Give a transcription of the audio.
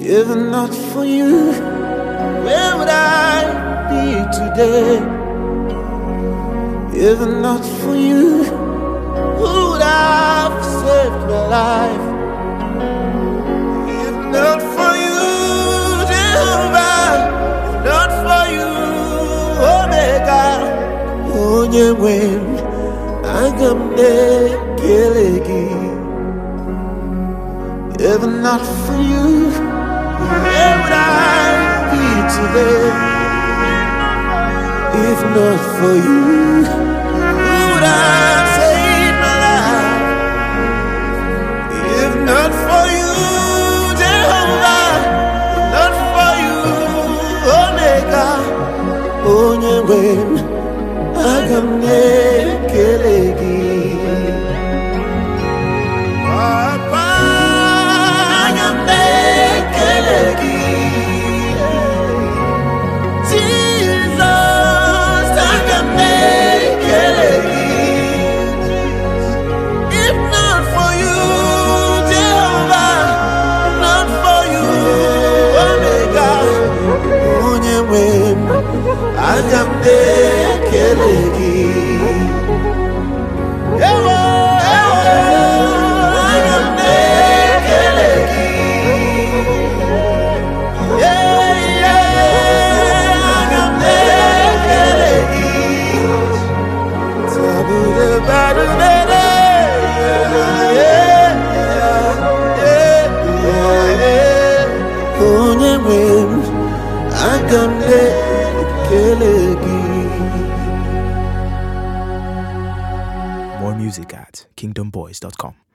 If not for you, where would I be today? If not for you, who would have saved my life? If not for you, Jehovah, if not for you, Omega, onye nwe m, aga m na-ekele gị. If not for you, where would I be today? If not for you, who would have saved my life? If not for you, Jehovah, if not for you, Omega, onye nwe m, aga m na-ekele gị. Agam de kelegi, ewo agam de kelegi, agam de kelegi. Tabu de baru de onye nwe m, agam de More music at kingdomboys.com.